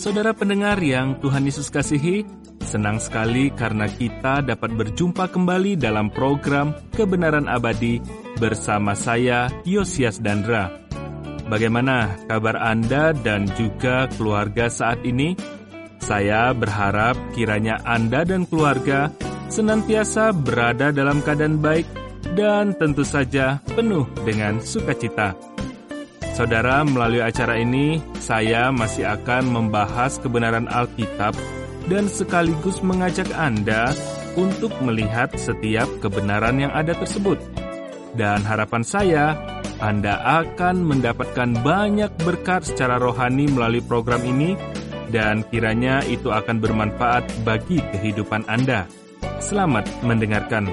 Saudara pendengar yang Tuhan Yesus kasihi, senang sekali karena kita dapat berjumpa kembali dalam program Kebenaran Abadi bersama saya, Yosias Dandra. Bagaimana kabar Anda dan juga keluarga saat ini? Saya berharap kiranya Anda dan keluarga senantiasa berada dalam keadaan baik dan tentu saja penuh dengan sukacita. Saudara, melalui acara ini, saya masih akan membahas kebenaran Alkitab dan sekaligus mengajak Anda untuk melihat setiap kebenaran yang ada tersebut. Dan harapan saya, Anda akan mendapatkan banyak berkat secara rohani melalui program ini, dan kiranya itu akan bermanfaat bagi kehidupan Anda. Selamat mendengarkan.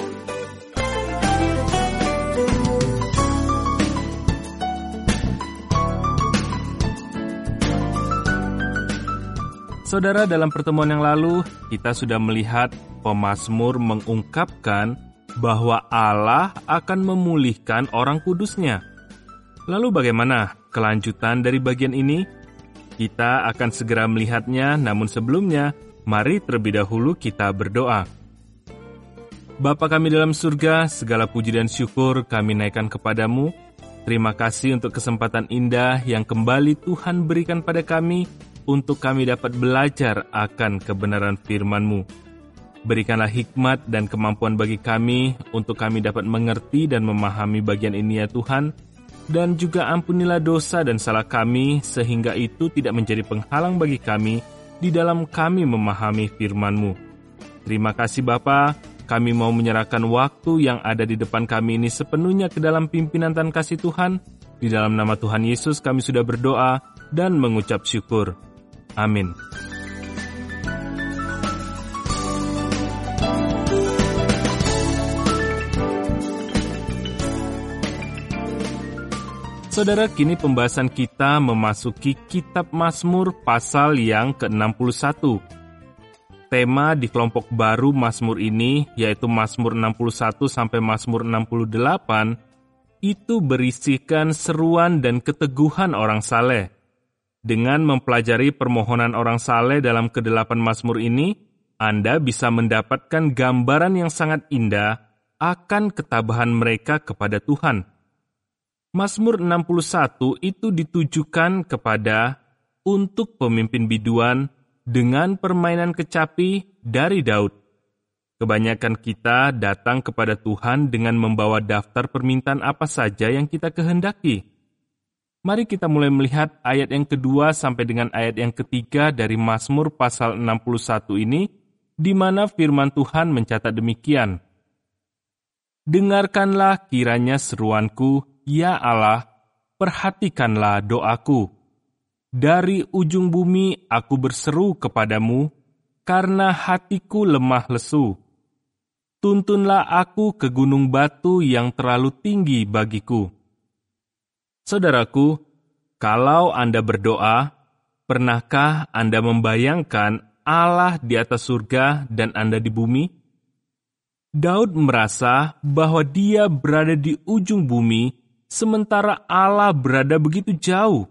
Saudara, dalam pertemuan yang lalu, kita sudah melihat pemazmur mengungkapkan bahwa Allah akan memulihkan orang kudusnya. Lalu bagaimana kelanjutan dari bagian ini? Kita akan segera melihatnya, namun sebelumnya, mari terlebih dahulu kita berdoa. Bapa kami dalam surga, segala puji dan syukur kami naikkan kepadamu. Terima kasih untuk kesempatan indah yang kembali Tuhan berikan pada kami, untuk kami dapat belajar akan kebenaran firman-Mu. Berikanlah hikmat dan kemampuan bagi kami, untuk kami dapat mengerti dan memahami bagian ini ya Tuhan, dan juga ampunilah dosa dan salah kami, sehingga itu tidak menjadi penghalang bagi kami, di dalam kami memahami firman-Mu. Terima kasih Bapa, kami mau menyerahkan waktu yang ada di depan kami ini sepenuhnya ke dalam pimpinan dan kasih Tuhan. Di dalam nama Tuhan Yesus kami sudah berdoa dan mengucap syukur. Amin. Saudara, kini pembahasan kita memasuki Kitab Mazmur pasal yang ke-61. Tema di kelompok baru Mazmur ini, yaitu Mazmur 61 sampai Mazmur 68, itu berisikan seruan dan keteguhan orang saleh. Dengan mempelajari permohonan orang saleh dalam ke-8 Mazmur ini, Anda bisa mendapatkan gambaran yang sangat indah akan ketabahan mereka kepada Tuhan. Mazmur 61 itu ditujukan kepada untuk pemimpin biduan dengan permainan kecapi dari Daud. Kebanyakan kita datang kepada Tuhan dengan membawa daftar permintaan apa saja yang kita kehendaki. Mari kita mulai melihat ayat yang kedua sampai dengan ayat yang ketiga dari Mazmur pasal 61 ini, di mana firman Tuhan mencatat demikian. Dengarkanlah kiranya seruanku, ya Allah, perhatikanlah doaku. Dari ujung bumi aku berseru kepadamu, karena hatiku lemah lesu. Tuntunlah aku ke gunung batu yang terlalu tinggi bagiku. Saudaraku, kalau Anda berdoa, pernahkah Anda membayangkan Allah di atas surga dan Anda di bumi? Daud merasa bahwa dia berada di ujung bumi, sementara Allah berada begitu jauh.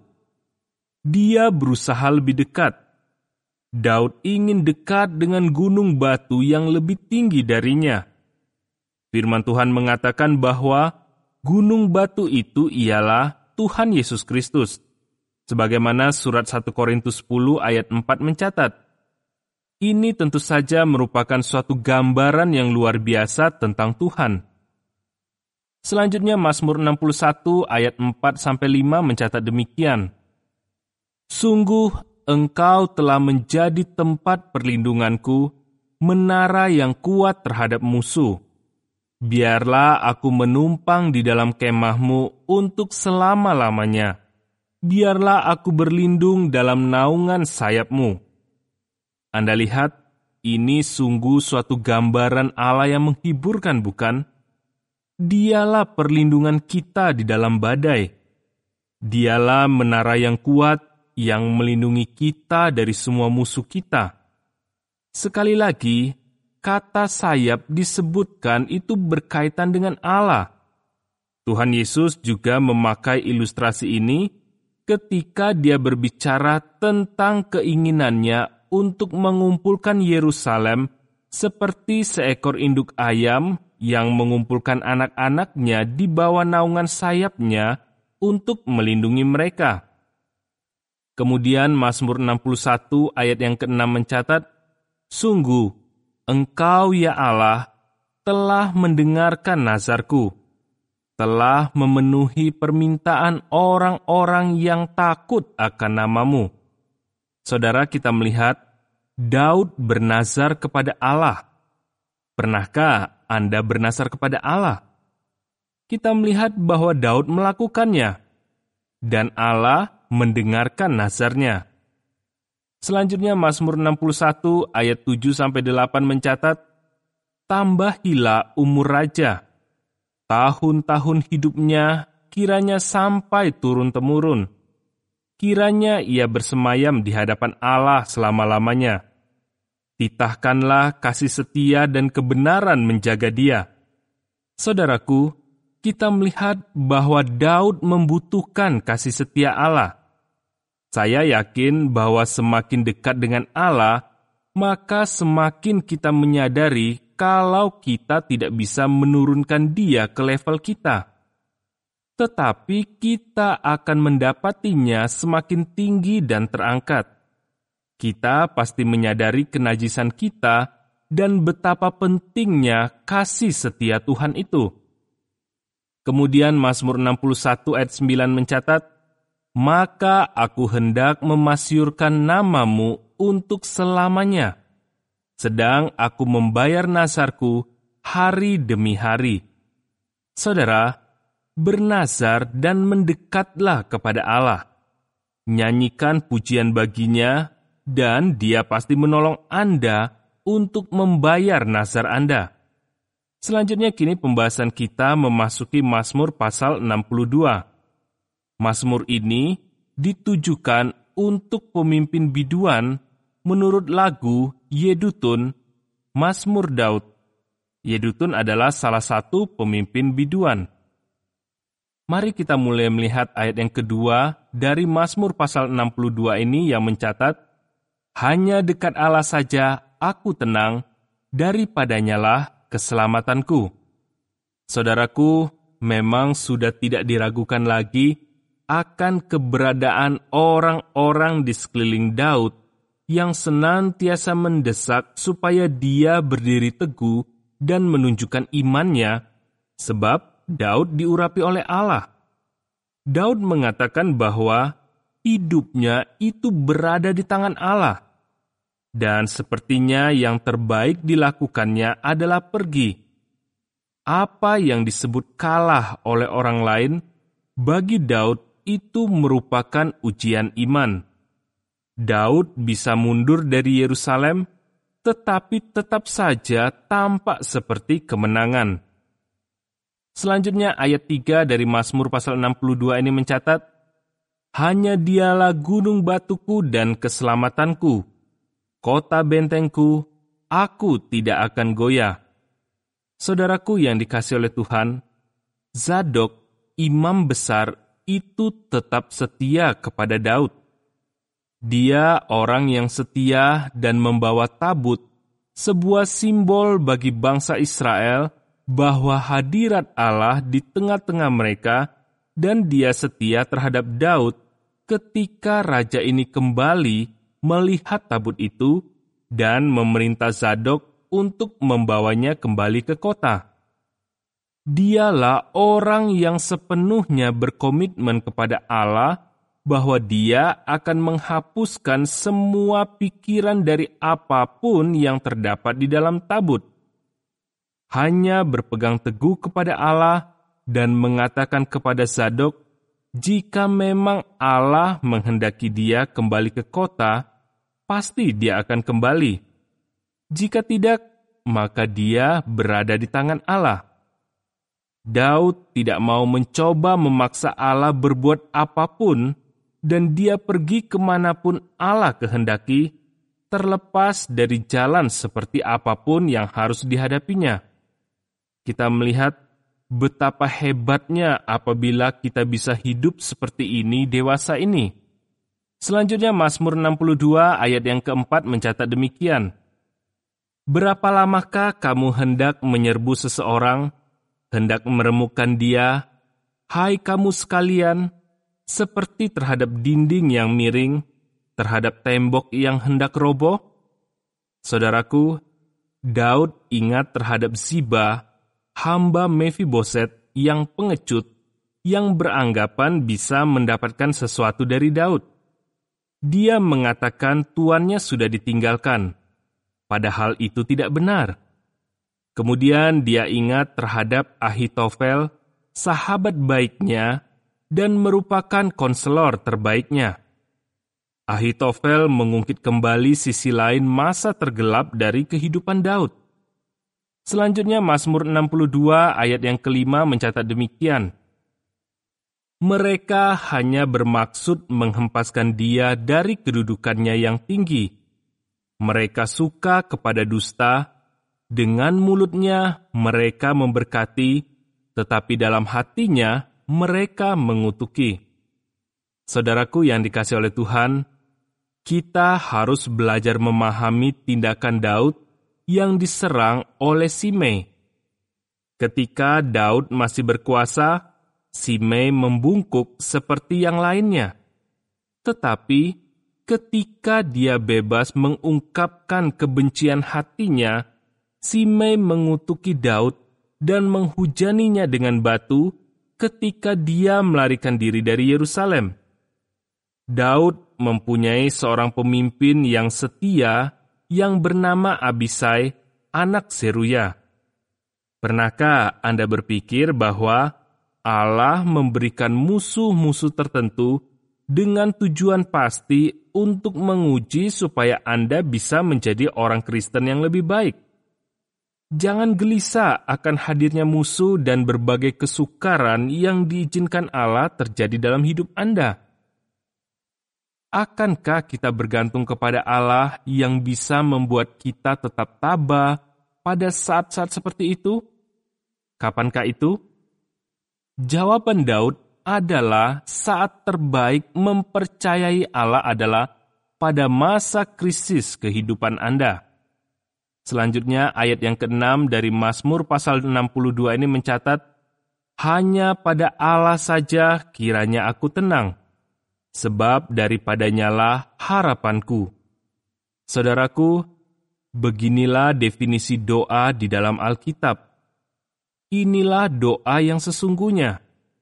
Dia berusaha lebih dekat. Daud ingin dekat dengan gunung batu yang lebih tinggi darinya. Firman Tuhan mengatakan bahwa gunung batu itu ialah Tuhan Yesus Kristus. Sebagaimana surat 1 Korintus 10 ayat 4 mencatat. Ini tentu saja merupakan suatu gambaran yang luar biasa tentang Tuhan. Selanjutnya Mazmur 61 ayat 4-5 mencatat demikian. Sungguh Engkau telah menjadi tempat perlindunganku, menara yang kuat terhadap musuh. Biarlah aku menumpang di dalam kemah-Mu untuk selama-lamanya. Biarlah aku berlindung dalam naungan sayap-Mu. Anda lihat, ini sungguh suatu gambaran Allah yang menghiburkan, bukan? Dialah perlindungan kita di dalam badai. Dialah menara yang kuat yang melindungi kita dari semua musuh kita. Sekali lagi, kata sayap disebutkan itu berkaitan dengan Allah. Tuhan Yesus juga memakai ilustrasi ini ketika dia berbicara tentang keinginannya untuk mengumpulkan Yerusalem seperti seekor induk ayam yang mengumpulkan anak-anaknya di bawah naungan sayapnya untuk melindungi mereka. Kemudian Mazmur 61 ayat yang ke-6 mencatat, "Sungguh, Engkau ya Allah telah mendengarkan nazarku, telah memenuhi permintaan orang-orang yang takut akan nama-Mu." Saudara, kita melihat Daud bernazar kepada Allah. Pernahkah Anda bernazar kepada Allah? Kita melihat bahwa Daud melakukannya, dan Allah mendengarkan nazarnya. Selanjutnya Mazmur 61 ayat 7-8 mencatat, "Tambahilah umur raja, tahun-tahun hidupnya kiranya sampai turun-temurun. Kiranya ia bersemayam di hadapan Allah selama-lamanya. Titahkanlah kasih setia dan kebenaran menjaga dia." Saudaraku, kita melihat bahwa Daud membutuhkan kasih setia Allah. Saya yakin bahwa semakin dekat dengan Allah, maka semakin kita menyadari kalau kita tidak bisa menurunkan dia ke level kita. Tetapi kita akan mendapatinya semakin tinggi dan terangkat. Kita pasti menyadari kenajisan kita dan betapa pentingnya kasih setia Tuhan itu. Kemudian Mazmur 61 ayat 9 mencatat, "Maka aku hendak memasyurkan nama-Mu untuk selamanya, sedang aku membayar nazarku hari demi hari." Saudara, bernazar dan mendekatlah kepada Allah. Nyanyikan pujian baginya, dan Dia pasti menolong Anda untuk membayar nazar Anda. Selanjutnya kini pembahasan kita memasuki Mazmur pasal 62. Mazmur ini ditujukan untuk pemimpin biduan menurut lagu Yedutun, Mazmur Daud. Yedutun adalah salah satu pemimpin biduan. Mari kita mulai melihat ayat yang kedua dari Mazmur pasal 62 ini yang mencatat, "Hanya dekat Allah saja aku tenang, daripadanyalah keselamatanku." Saudaraku, memang sudah tidak diragukan lagi akan keberadaan orang-orang di sekeliling Daud yang senantiasa mendesak supaya dia berdiri teguh dan menunjukkan imannya, sebab Daud diurapi oleh Allah. Daud mengatakan bahwa hidupnya itu berada di tangan Allah, dan sepertinya yang terbaik dilakukannya adalah pergi. Apa yang disebut kalah oleh orang lain, bagi Daud itu merupakan ujian iman. Daud bisa mundur dari Yerusalem, tetapi tetap saja tampak seperti kemenangan. Selanjutnya ayat 3 dari Mazmur pasal 62 ini mencatat, "Hanya Dialah gunung batuku dan keselamatanku, kota bentengku, aku tidak akan goyah." Saudaraku yang dikasihi oleh Tuhan, Zadok, imam besar, itu tetap setia kepada Daud. Dia orang yang setia dan membawa tabut, sebuah simbol bagi bangsa Israel bahwa hadirat Allah di tengah-tengah mereka, dan dia setia terhadap Daud ketika raja ini kembali melihat tabut itu dan memerintah Zadok untuk membawanya kembali ke kota. Dialah orang yang sepenuhnya berkomitmen kepada Allah bahwa dia akan menghapuskan semua pikiran dari apapun yang terdapat di dalam tabut. Hanya berpegang teguh kepada Allah dan mengatakan kepada Zadok, jika memang Allah menghendaki dia kembali ke kota, pasti dia akan kembali. Jika tidak, maka dia berada di tangan Allah. Daud tidak mau mencoba memaksa Allah berbuat apapun, dan dia pergi kemanapun Allah kehendaki, terlepas dari jalan seperti apapun yang harus dihadapinya. Kita melihat Betapa hebatnya apabila kita bisa hidup seperti ini dewasa ini. Selanjutnya Mazmur 62 ayat yang keempat mencatat demikian. Berapa lamakah kamu hendak menyerbu seseorang, hendak meremukkan dia, hai kamu sekalian, seperti terhadap dinding yang miring, terhadap tembok yang hendak roboh? Saudaraku, Daud ingat terhadap Ziba, hamba Mefiboset yang pengecut, yang beranggapan bisa mendapatkan sesuatu dari Daud. Dia mengatakan tuannya sudah ditinggalkan, padahal itu tidak benar. Kemudian dia ingat terhadap Ahitofel, sahabat baiknya, dan merupakan konselor terbaiknya. Ahitofel mengungkit kembali sisi lain masa tergelap dari kehidupan Daud. Selanjutnya Mazmur 62 ayat yang kelima mencatat demikian. Mereka hanya bermaksud menghempaskan dia dari kedudukannya yang tinggi. Mereka suka kepada dusta, dengan mulutnya mereka memberkati, tetapi dalam hatinya mereka mengutuki. Saudaraku yang dikasihi oleh Tuhan, kita harus belajar memahami tindakan Daud yang diserang oleh Simei. Ketika Daud masih berkuasa, Simei membungkuk seperti yang lainnya. Tetapi ketika dia bebas mengungkapkan kebencian hatinya, Simei mengutuki Daud dan menghujaninya dengan batu ketika dia melarikan diri dari Yerusalem. Daud mempunyai seorang pemimpin yang setia yang bernama Abisai, anak Seruya. Pernahkah Anda berpikir bahwa Allah memberikan musuh-musuh tertentu dengan tujuan pasti untuk menguji supaya Anda bisa menjadi orang Kristen yang lebih baik? Jangan gelisah akan hadirnya musuh dan berbagai kesukaran yang diizinkan Allah terjadi dalam hidup Anda. Akankah kita bergantung kepada Allah yang bisa membuat kita tetap tabah pada saat-saat seperti itu? Kapankah itu? Jawaban Daud adalah saat terbaik mempercayai Allah adalah pada masa krisis kehidupan Anda. Selanjutnya ayat yang ke-6 dari Mazmur pasal 62 ini mencatat, hanya pada Allah saja kiranya aku tenang, sebab daripadanyalah harapanku. Saudaraku, beginilah definisi doa di dalam Alkitab. Inilah doa yang sesungguhnya.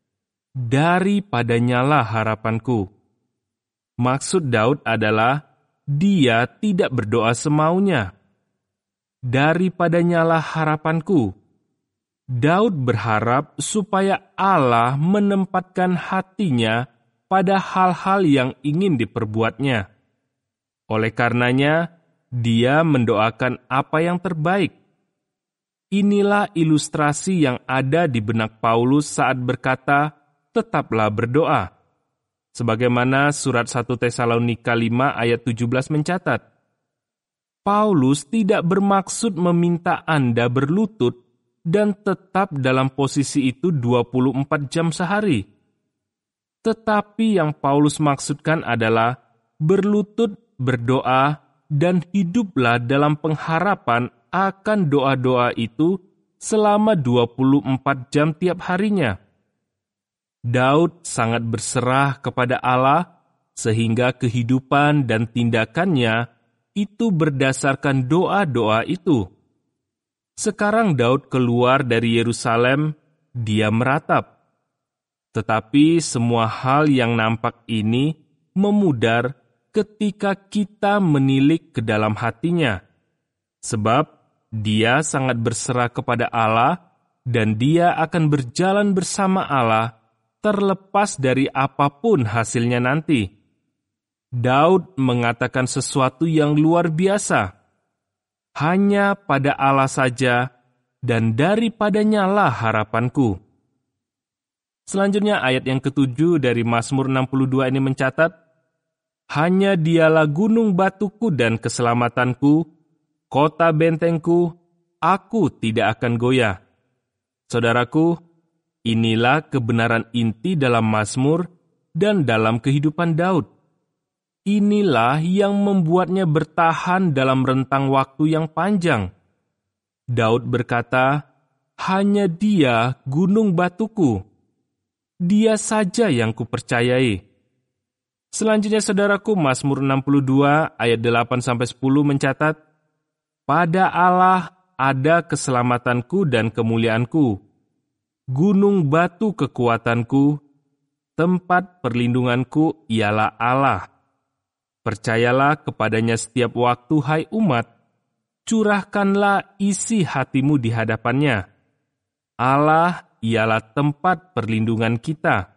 Daripadanyalah harapanku. Maksud Daud adalah dia tidak berdoa semaunya. Daripadanyalah harapanku. Daud berharap supaya Allah menempatkan hatinya pada hal-hal yang ingin diperbuatnya. Oleh karenanya, dia mendoakan apa yang terbaik. Inilah ilustrasi yang ada di benak Paulus saat berkata, tetaplah berdoa. Sebagaimana surat 1 Tesalonika 5 ayat 17 mencatat, Paulus tidak bermaksud meminta Anda berlutut dan tetap dalam posisi itu 24 jam sehari. Tetapi yang Paulus maksudkan adalah berlutut, berdoa, dan hiduplah dalam pengharapan akan doa-doa itu selama 24 jam tiap harinya. Daud sangat berserah kepada Allah sehingga kehidupan dan tindakannya itu berdasarkan doa-doa itu. Sekarang Daud keluar dari Yerusalem, dia meratap. Tetapi semua hal yang nampak ini memudar ketika kita menilik ke dalam hatinya. Sebab dia sangat berserah kepada Allah dan dia akan berjalan bersama Allah terlepas dari apapun hasilnya nanti. Daud mengatakan sesuatu yang luar biasa. Hanya pada Allah saja dan daripadanyalah harapanku. Selanjutnya ayat yang ke-7 dari Mazmur 62 ini mencatat, hanya dialah gunung batuku dan keselamatanku, kota bentengku, aku tidak akan goyah. Saudaraku, Inilah kebenaran inti dalam Mazmur dan dalam kehidupan Daud. Inilah yang membuatnya bertahan dalam rentang waktu yang panjang. Daud berkata, "Hanya Dia gunung batuku. Dia saja yang kupercayai." Selanjutnya saudaraku, Mazmur 62 ayat 8-10 mencatat, "Pada Allah ada keselamatanku dan kemuliaanku, gunung batu kekuatanku, tempat perlindunganku ialah Allah. Percayalah kepadanya setiap waktu, hai umat, curahkanlah isi hatimu di hadapannya. Allah ialah tempat perlindungan kita.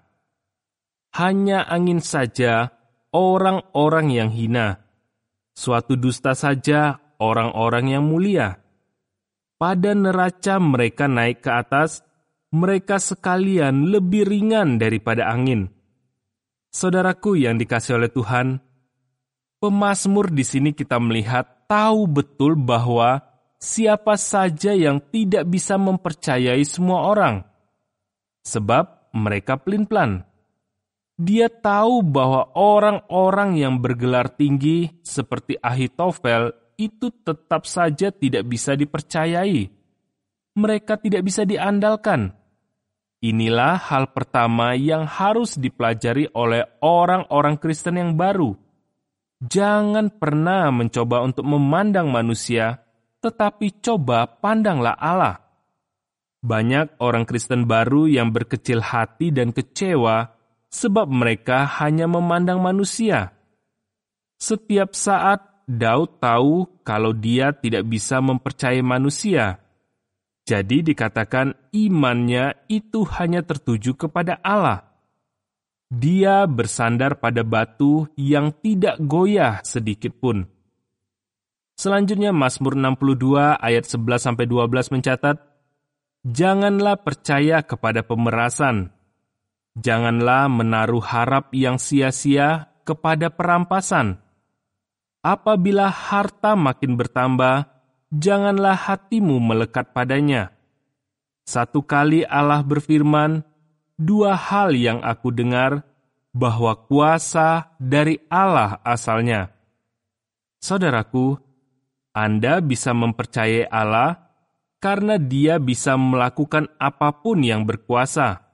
Hanya angin saja orang-orang yang hina, suatu dusta saja orang-orang yang mulia. Pada neraca mereka naik ke atas, mereka sekalian lebih ringan daripada angin." Saudaraku yang dikasihi oleh Tuhan, pemazmur di sini kita melihat tahu betul bahwa siapa saja yang tidak bisa mempercayai semua orang, sebab mereka pelin-pelan. Dia tahu bahwa orang-orang yang bergelar tinggi seperti Ahitofel itu tetap saja tidak bisa dipercayai. Mereka tidak bisa diandalkan. Inilah hal pertama yang harus dipelajari oleh orang-orang Kristen yang baru. Jangan pernah mencoba untuk memandang manusia, tetapi coba pandanglah Allah. Banyak orang Kristen baru yang berkecil hati dan kecewa sebab mereka hanya memandang manusia. Setiap saat Daud tahu kalau dia tidak bisa mempercayai manusia. Jadi dikatakan imannya itu hanya tertuju kepada Allah. Dia bersandar pada batu yang tidak goyah sedikit pun. Selanjutnya Mazmur 62 ayat 11-12 mencatat, "Janganlah percaya kepada pemerasan. Janganlah menaruh harap yang sia-sia kepada perampasan. Apabila harta makin bertambah, janganlah hatimu melekat padanya. Satu kali Allah berfirman, 2 hal yang aku dengar, bahwa kuasa dari Allah asalnya." Saudaraku, Anda bisa mempercayai Allah karena Dia bisa melakukan apapun yang berkuasa.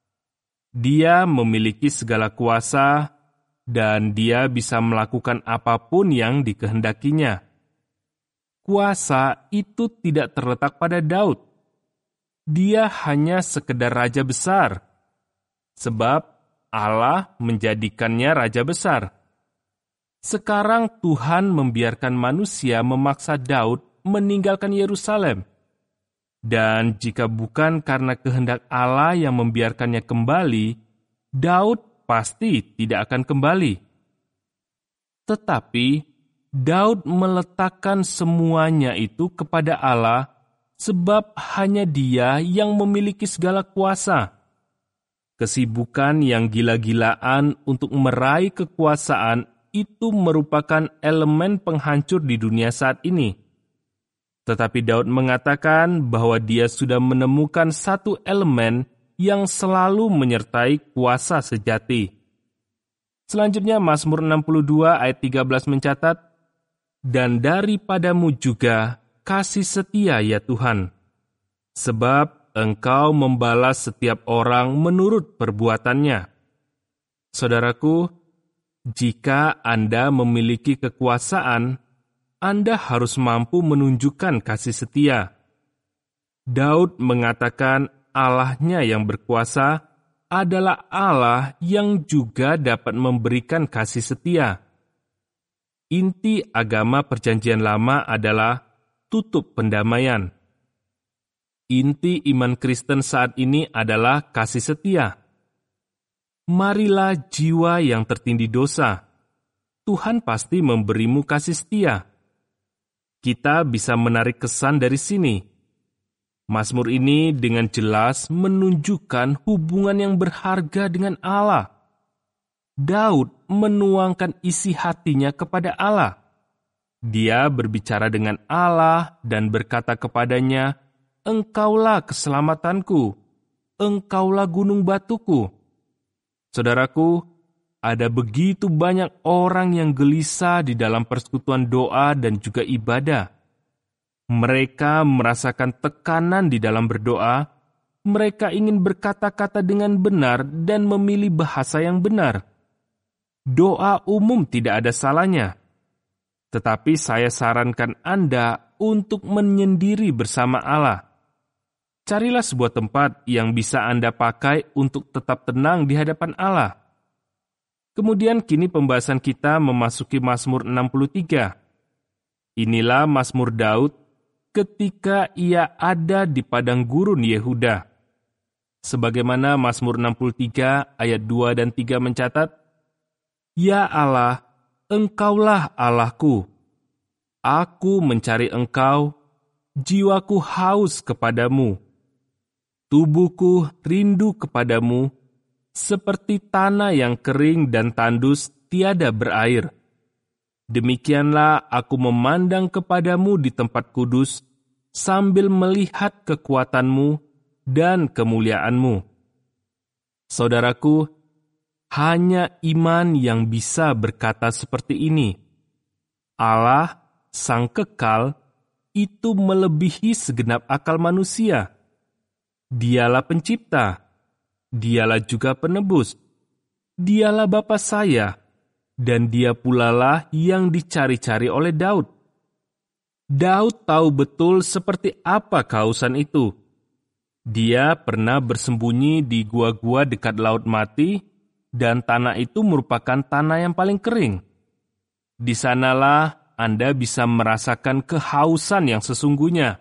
Dia memiliki segala kuasa dan Dia bisa melakukan apapun yang dikehendakinya. Kuasa itu tidak terletak pada Daud. Dia hanya sekedar raja besar, sebab Allah menjadikannya raja besar. Sekarang Tuhan membiarkan manusia memaksa Daud meninggalkan Yerusalem. Dan jika bukan karena kehendak Allah yang membiarkannya kembali, Daud pasti tidak akan kembali. Tetapi Daud meletakkan semuanya itu kepada Allah, sebab hanya Dia yang memiliki segala kuasa. Kesibukan yang gila-gilaan untuk meraih kekuasaan itu merupakan elemen penghancur di dunia saat ini. Tetapi Daud mengatakan bahwa dia sudah menemukan satu elemen yang selalu menyertai kuasa sejati. Selanjutnya Mazmur 62 ayat 13 mencatat, "Dan daripadamu juga kasih setia ya Tuhan, sebab Engkau membalas setiap orang menurut perbuatannya." Saudaraku, jika Anda memiliki kekuasaan, Anda harus mampu menunjukkan kasih setia. Daud mengatakan Allahnya yang berkuasa adalah Allah yang juga dapat memberikan kasih setia. Inti agama Perjanjian Lama adalah tutup pendamaian. Inti iman Kristen saat ini adalah kasih setia. Marilah jiwa yang tertindih dosa. Tuhan pasti memberimu kasih setia. Kita bisa menarik kesan dari sini. Mazmur ini dengan jelas menunjukkan hubungan yang berharga dengan Allah. Daud menuangkan isi hatinya kepada Allah. Dia berbicara dengan Allah dan berkata kepadanya, "Engkaulah keselamatanku." engkaulah gunung batuku. Saudaraku, ada begitu banyak orang yang gelisah di dalam persekutuan doa dan juga ibadah. Mereka merasakan tekanan di dalam berdoa. Mereka ingin berkata-kata dengan benar dan memilih bahasa yang benar. Doa umum tidak ada salahnya. Tetapi saya sarankan Anda untuk menyendiri bersama Allah. Carilah sebuah tempat yang bisa Anda pakai untuk tetap tenang di hadapan Allah. Kemudian kini pembahasan kita memasuki Mazmur 63. Inilah Mazmur Daud ketika ia ada di padang gurun Yehuda. Sebagaimana Mazmur 63 ayat 2 dan 3 mencatat, "Ya Allah, Engkaulah Allahku. Aku mencari Engkau, jiwaku haus kepadamu. Tubuhku rindu kepadamu, seperti tanah yang kering dan tandus tiada berair. Demikianlah aku memandang kepadamu di tempat kudus, sambil melihat kekuatanmu dan kemuliaanmu." Saudaraku, hanya iman yang bisa berkata seperti ini. Allah, Sang Kekal, itu melebihi segenap akal manusia. Dialah pencipta. Dialah juga penebus. Dialah Bapa saya, dan Dia pulalah yang dicari-cari oleh Daud. Daud tahu betul seperti apa kehausan itu. Dia pernah bersembunyi di gua-gua dekat Laut Mati, dan tanah itu merupakan tanah yang paling kering. Di sanalah Anda bisa merasakan kehausan yang sesungguhnya.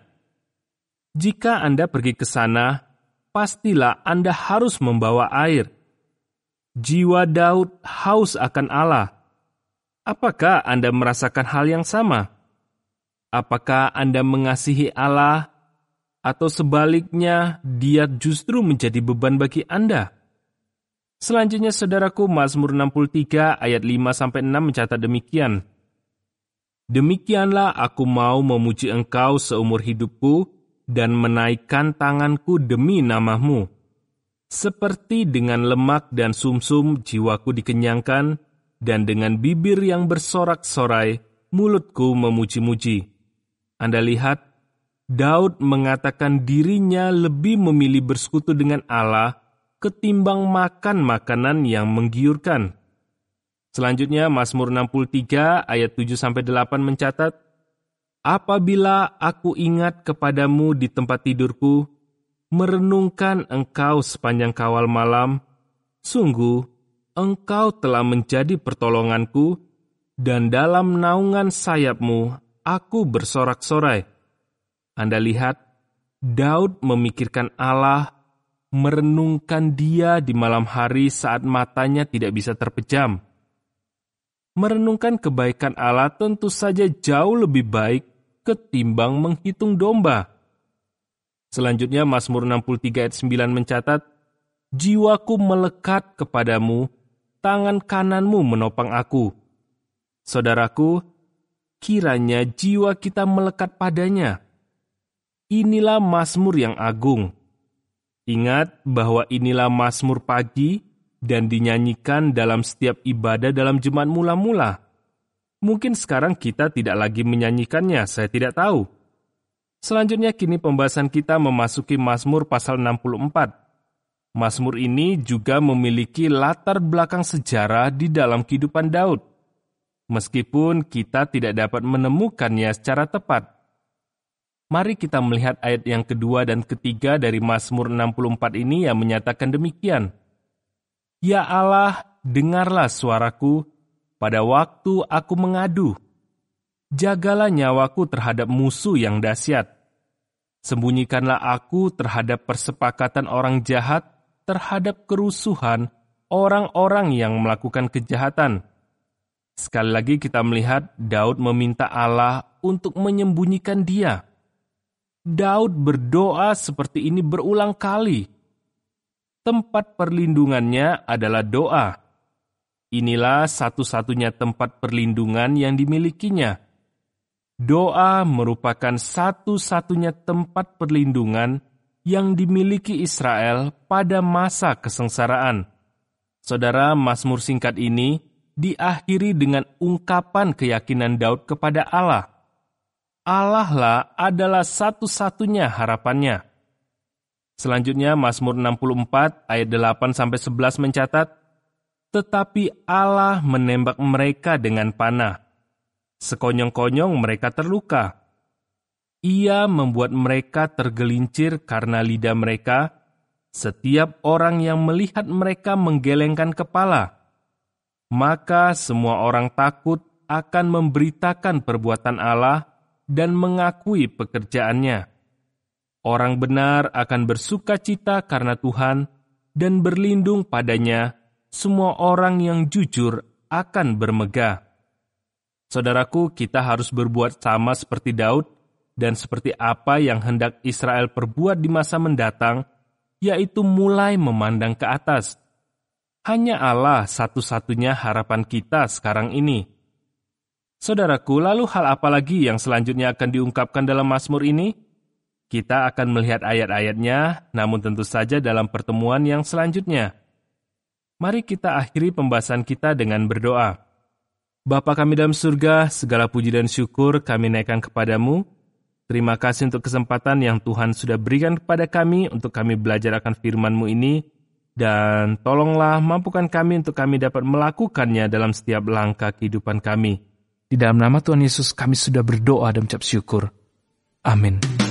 Jika Anda pergi ke sana, pastilah Anda harus membawa air. Jiwa Daud haus akan Allah. Apakah Anda merasakan hal yang sama? Apakah Anda mengasihi Allah, atau sebaliknya Dia justru menjadi beban bagi Anda? Selanjutnya, saudaraku, Mazmur 63 ayat 5-6 mencatat demikian. "Demikianlah aku mau memuji Engkau seumur hidupku, dan menaikkan tanganku demi nama-Mu. Seperti dengan lemak dan sumsum jiwaku dikenyangkan, dan dengan bibir yang bersorak-sorai, mulutku memuji-muji." Anda lihat, Daud mengatakan dirinya lebih memilih bersekutu dengan Allah ketimbang makan makanan yang menggiurkan. Selanjutnya, Mazmur 63 ayat 7-8 mencatat, "Apabila aku ingat kepadamu di tempat tidurku, merenungkan Engkau sepanjang kawal malam, sungguh Engkau telah menjadi pertolonganku, dan dalam naungan sayap-Mu aku bersorak-sorai." Anda lihat, Daud memikirkan Allah, merenungkan Dia di malam hari saat matanya tidak bisa terpejam. Merenungkan kebaikan Allah tentu saja jauh lebih baik ketimbang menghitung domba. Selanjutnya, Mazmur 63 ayat 9 mencatat, "Jiwaku melekat kepadamu, tangan kananmu menopang aku." Saudaraku, kiranya jiwa kita melekat padanya. Inilah Mazmur yang agung. Ingat bahwa inilah Mazmur pagi dan dinyanyikan dalam setiap ibadah dalam jemaat mula-mula. Mungkin sekarang kita tidak lagi menyanyikannya, saya tidak tahu. Selanjutnya kini pembahasan kita memasuki Mazmur pasal 64. Mazmur ini juga memiliki latar belakang sejarah di dalam kehidupan Daud. Meskipun kita tidak dapat menemukannya secara tepat. Mari kita melihat ayat yang kedua dan ketiga dari Mazmur 64 ini yang menyatakan demikian. "Ya Allah, dengarlah suaraku pada waktu aku mengadu. Jagalah nyawaku terhadap musuh yang dahsyat. Sembunyikanlah aku terhadap persepakatan orang jahat, terhadap kerusuhan orang-orang yang melakukan kejahatan." Sekali lagi kita melihat Daud meminta Allah untuk menyembunyikan dia. Daud berdoa seperti ini berulang kali. Tempat perlindungannya adalah doa. Inilah satu-satunya tempat perlindungan yang dimilikinya. Doa merupakan satu-satunya tempat perlindungan yang dimiliki Israel pada masa kesengsaraan. Saudara, Mazmur singkat ini diakhiri dengan ungkapan keyakinan Daud kepada Allah. Allah lah adalah satu-satunya harapannya. Selanjutnya Mazmur 64 ayat 8-11 mencatat, "Tetapi Allah menembak mereka dengan panah. Sekonyong-konyong mereka terluka. Ia membuat mereka tergelincir karena lidah mereka. Setiap orang yang melihat mereka menggelengkan kepala. Maka semua orang takut akan memberitakan perbuatan Allah dan mengakui pekerjaannya. Orang benar akan bersuka cita karena Tuhan dan berlindung padanya. Semua orang yang jujur akan bermegah." Saudaraku, kita harus berbuat sama seperti Daud dan seperti apa yang hendak Israel perbuat di masa mendatang, yaitu mulai memandang ke atas. Hanya Allah satu-satunya harapan kita sekarang ini. Saudaraku, lalu hal apa lagi yang selanjutnya akan diungkapkan dalam Mazmur ini? Kita akan melihat ayat-ayatnya, namun tentu saja dalam pertemuan yang selanjutnya. Mari kita akhiri pembahasan kita dengan berdoa. Bapa kami dalam surga, segala puji dan syukur kami naikkan kepadamu. Terima kasih untuk kesempatan yang Tuhan sudah berikan kepada kami untuk kami belajar akan firman-Mu ini. Dan tolonglah mampukan kami untuk kami dapat melakukannya dalam setiap langkah kehidupan kami. Di dalam nama Tuhan Yesus kami sudah berdoa dan ucap syukur. Amin.